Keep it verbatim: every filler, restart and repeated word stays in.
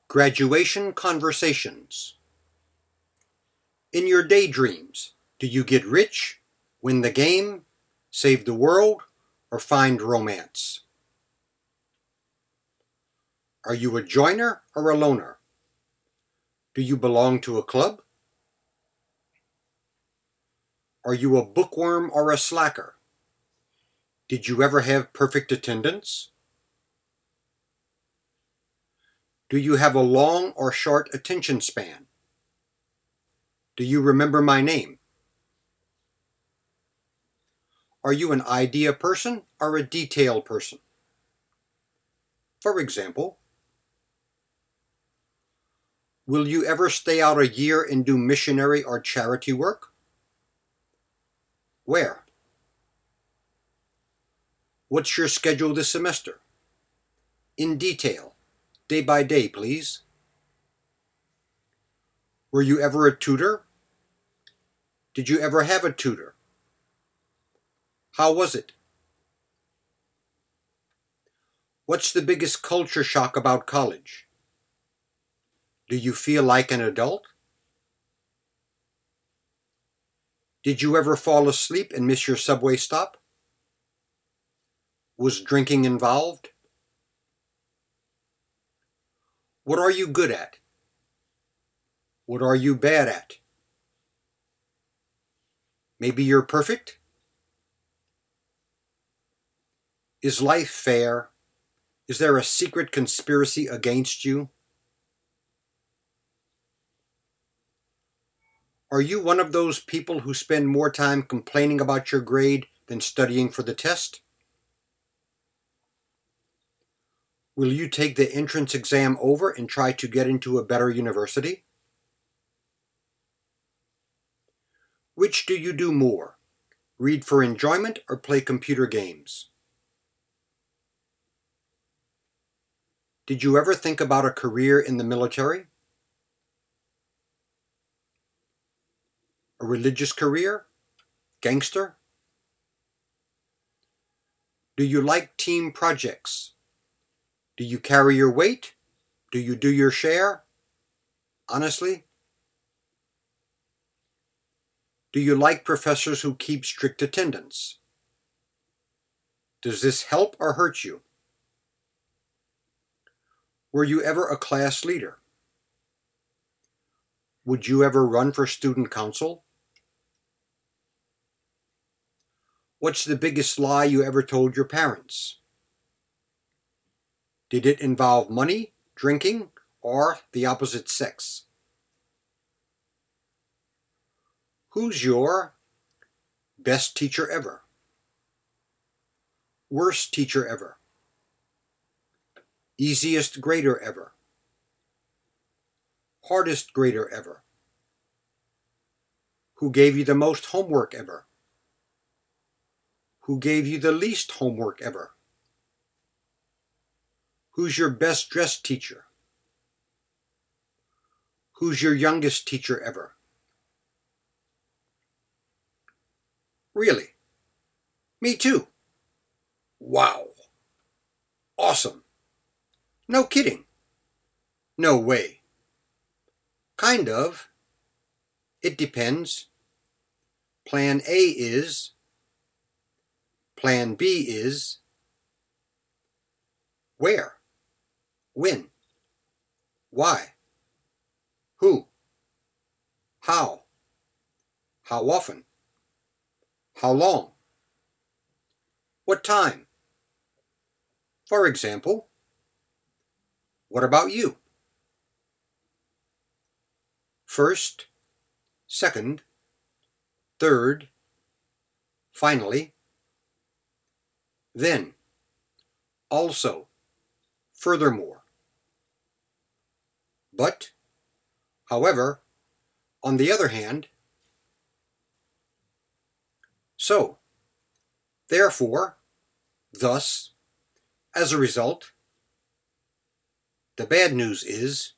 Graduation conversations. In your daydreams, do you get rich, win the game, save the world, or find romance? Are you a joiner or a loner? Do you belong to a club? Are you a bookworm or a slacker? Did you ever have perfect attendance? Do you have a long or short attention span? Do you remember my name? Are you an idea person or a detail person? For example, will you ever stay out a year and do missionary or charity work? Where? What's your schedule this semester? In detail, day by day, please. Were you ever a tutor? Did you ever have a tutor? How was it? What's the biggest culture shock about college? Do you feel like an adult? Did you ever fall asleep and miss your subway stop? Was drinking involved? What are you good at? What are you bad at? Maybe you're perfect? Is life fair? Is there a secret conspiracy against you? Are you one of those people who spend more time complaining about your grade than studying for the test? Will you take the entrance exam over and try to get into a better university? Which do you do more? Read for enjoyment or play computer games? Did you ever think about a career in the military? A religious career? Gangster? Do you like team projects? Do you carry your weight? Do you do your share? Honestly? Do you like professors who keep strict attendance? Does this help or hurt you? Were you ever a class leader? Would you ever run for student council? What's the biggest lie you ever told your parents? Did it involve money, drinking, or the opposite sex? Who's your best teacher ever? Worst teacher ever? Easiest grader ever? Hardest grader ever? Who gave you the most homework ever? Who gave you the least homework ever? Who's your best dressed teacher? Who's your youngest teacher ever? Really? Me too. Wow. Awesome. No kidding. No way. Kind of. It depends. Plan A is. Plan B is. Where? When? Why? Who? How? How often? How long? What time? For example, what about you? First, second, third, finally, then, also, furthermore. But, however, on the other hand, so, therefore, thus, as a result. The bad news is